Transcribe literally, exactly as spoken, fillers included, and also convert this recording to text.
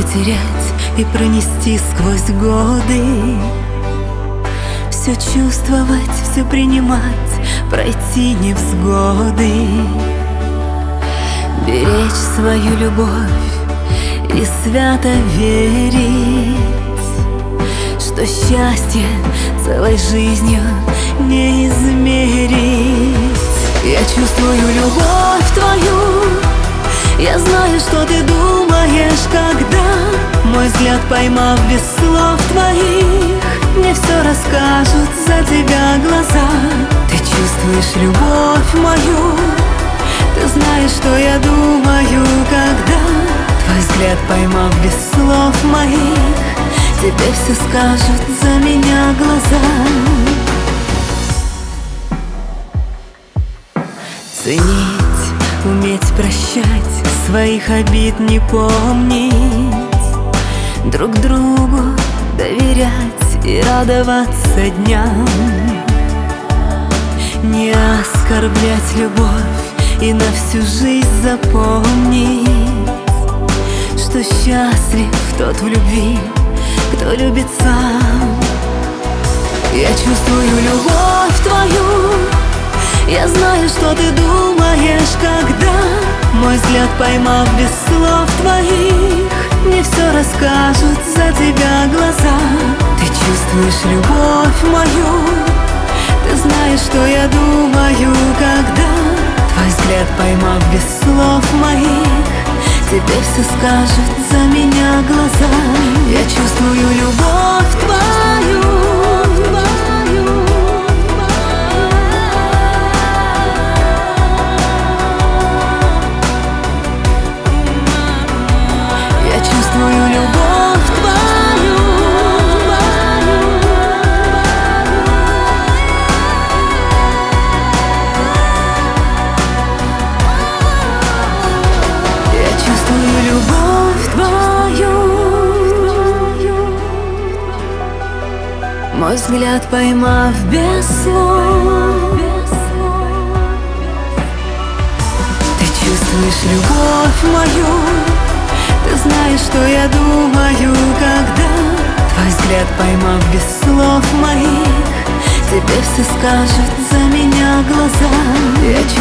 потерять и пронести сквозь годы. Все чувствовать, все принимать, пройти невзгоды. Беречь свою любовь и свято верить, что счастье целой жизнью не измерить. Я чувствую любовь твою, я знаю, что ты думаешь, когда мой взгляд, поймав без слов твоих, мне все расскажут за тебя глаза. Ты чувствуешь любовь мою, ты знаешь, что я думаю, когда твой взгляд, поймав без слов моих, тебе все скажут за меня глаза. Ценить, уметь прощать, своих обид не помнить, друг другу доверять и радоваться дням, не оскорблять любовь и на всю жизнь запомнить, что счастлив тот в любви, кто любит сам. Я чувствую любовь твою, я знаю, что ты думаешь, когда мой взгляд, поймав без слов твоих, мне все расскажут за тебя глаза. Ты чувствуешь любовь мою, ты знаешь, что я думаю, когда твой взгляд, поймав без слов моих, тебе все скажут за меня глаза. Я чувствую любовь твою, чувствую любовь твою. Я чувствую любовь твою. Мой взгляд, поймав без слов, ты чувствуешь любовь мою, ты знаешь, что я думаю, когда твой взгляд, поймав без слов моих, тебе все скажут за меня глаза. Я